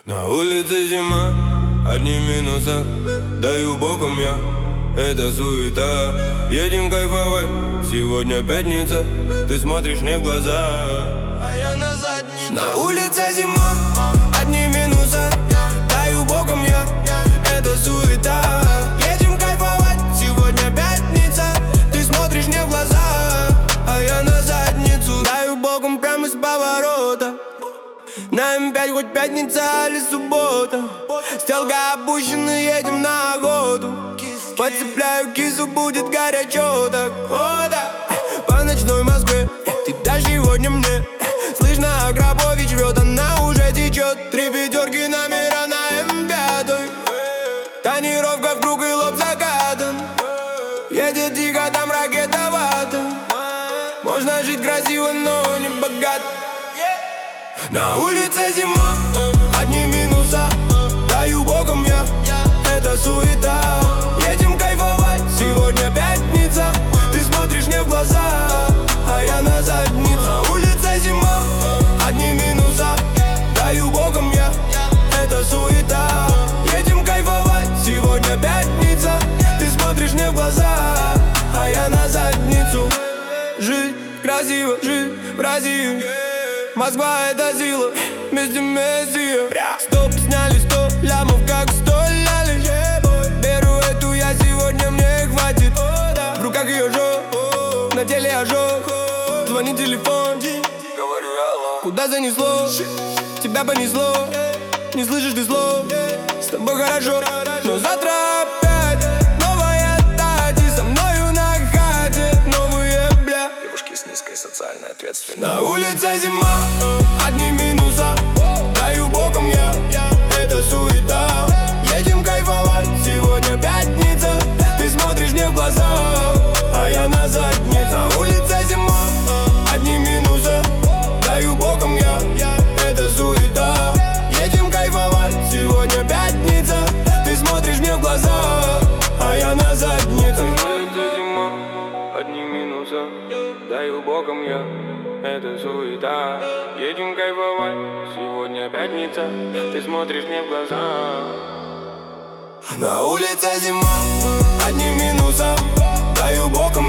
На улице зима, одни минуса, даю боком я, это суета. Едем кайфовать, сегодня пятница, ты смотришь мне в глаза, а я на заднице. На улице зима, одни минуса, даю боком я, это суета. Едем кайфовать, сегодня пятница, ты смотришь мне в глаза, а я на задницу. Даю боком прямо с поворота. На М5 хоть пятница или суббота, стрелка опущена, едем на охоту. Подцепляю кису, будет горячо так. О, да. По ночной Москве, ты дашь сегодня мне. Слышно, Аграбович врет, она уже течет. 3 пятерки номера на М5. Тонировка в круг и лоб закатан. Едет тихо, там ракетовато. Можно жить красиво, но не богато. На улице зима, одни минуса, даю боком я, это суета. Едем кайфовать, сегодня пятница, ты смотришь мне в глаза, а я на задницу. На улице зима, одни минуса, даю боком я, это суета. Едем кайфовать, сегодня пятница, ты смотришь мне в глаза, а я на задницу. Жить красиво, жить в России, Москва это сила, вместе Мессия. Стоп, сняли 100 лямов, как 100 ляли. Беру эту я сегодня, мне хватит. В руках ее жёг, на теле ожог. Звонит телефон, говорю алло. Куда занесло? Тебя понесло. Не слышишь ты слов, с тобой хорошо, но завтра опять новая тати, со мною на хате. Новые бля, девушки с низкой социальной ответственностью. На улице зима, одни минуса, даю боком я, это суета. Едем кайфовать, сегодня пятница, ты смотришь мне в глаза, а я на заднице. На улице зима, одни минуса, даю боком я, это суета. Едем кайфовать, сегодня пятница, ты смотришь мне в глаза, а я на заднице. На улице зима, одни минуса, даю боком я, это суета. Едем кайфовать, сегодня пятница, ты смотришь мне в глаза. На улице зима, одни минуса, даю боком